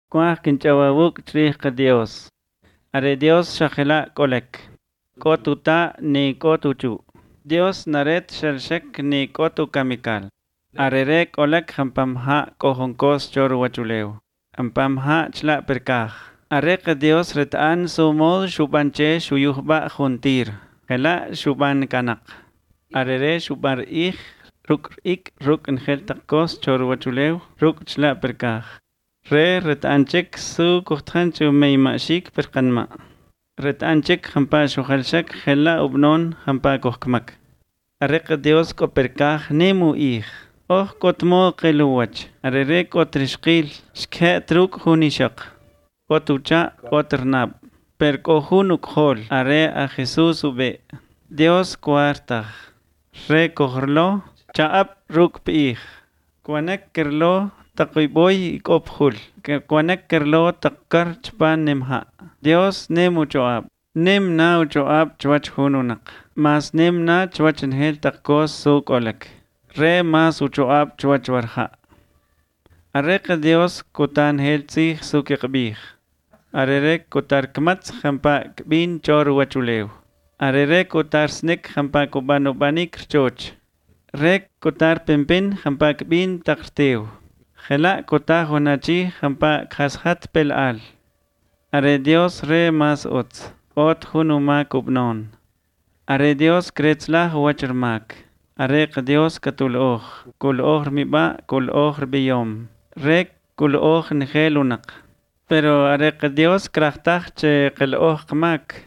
Kuah kinchawawuk trihka Dios. Are Dios shajela kolek. Kotuta ni kotuchu. Dios naret shelshek ni kotu kamikal. Arere kolek hampamha kohonkos choru wachuleu. Hampamha chla perkaj. Arek Dios retan sumod shubanche shuyuhba juntir. Hela shuban kanak. Arere shubar ruk ngel takos choru wachuleu. Ruk chla perkaj. Retanchek su kuhthanchu meimashik perkanma. Retanchek hampa shuhalshak hela ubnon hampa kohkmak. Arek Dios ko perkaj nemu kotmo keluwach. Arere kotrishkil shke truk hunishak. Kotucha koternab. Perkohunuk hol. Are a Jesús ube. Dios kuartaj. Kohorlo chaap ruk Kwanek kerlo takiboy ikopjul. Kwanek kerlo takkar chpan nemha. Dios nemu choab. Nem na choab chwach hununak. Mas nem na chwach nhel takkos suk olek. Mas uchoab chwach warha. Arek Dios kutan hel tzih suk ikbih. Arere kutar kmatz hampa kbin chor wachuleu. Arere kutar snek hampa kubanobanik choch. Kutar pempin hampa kbin takrteu. Hela kota honachi hampa khashat pel al. Are Dios mas ot hunuma kubnon. Are Dios kretzlah wachermak. Are Dios katuloj. Kuloj miba kuloj biyom. Kuloj ngelunak. Pero are Dios krachtach che keloj kmak.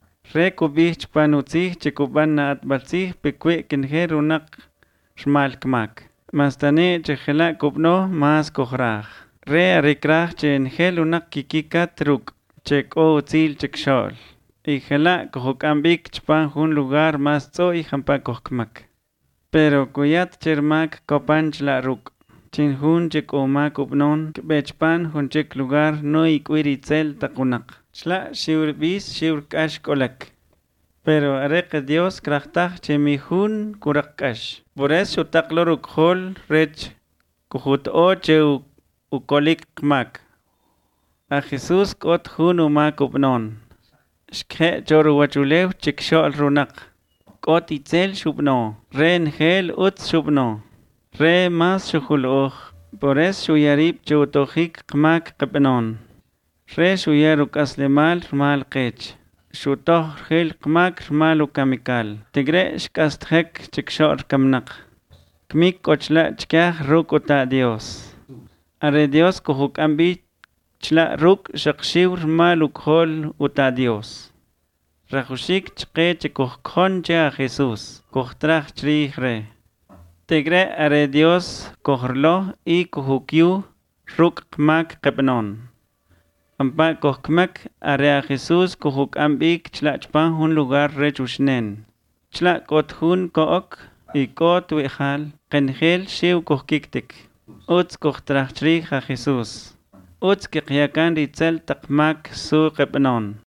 Kubih chpanutzih che kuban atbatzih pekwe kengerunak shmal kmak. Mastane che hela kubno mas kohraj. Arikraj che ngelunak kikika truk. Che ko utzil che kshol. Y hela kohokambik chpan hun lugar mas tzoi hampa kohkmak. Pero kuyat chermak kopanch la ruk. Chin hun chek oma kubnon kbechpan hun chek lugar no ikwiritzel takunak. Chla shiur kash kolek. Pero arek Dios krachtaj che mi hun kurakash. Por eso takloruk hol rech kuhut o che ukolik kmak. A Jesús kot hun uma kubnon. Shkhe choru wachulew chek shol runak. Kot itzel shubno. Ngel utz shubno. Mas shuhuloj. Por eso shuyarib chutohik kmak kepnon. Shuyaruk aslemal mal kech. Shutoh hil kmak malu kamikal. Tigre shkasthek chikshor kamnak. Kmik kochla chkah rukuta Dios. Are Dios kuhuk ambi chla ruk shakshiur maluk hol uta Dios. Rajushik chke chikuhkon a Jesús. Kuhtrach chrichre. Tigre are Dios kohorlo y kuhukyu ruk kmak kepnon. Ampa kohkmak are a Jesús kuhuk ambik chlachpan hun lugar rechushnen. Chlak kot hun kook y kot wehal kenhel shiw kohkiktik. Utz kohtrachtrich a Jesús. Utz kikyakan ritzel takmak su kepnon.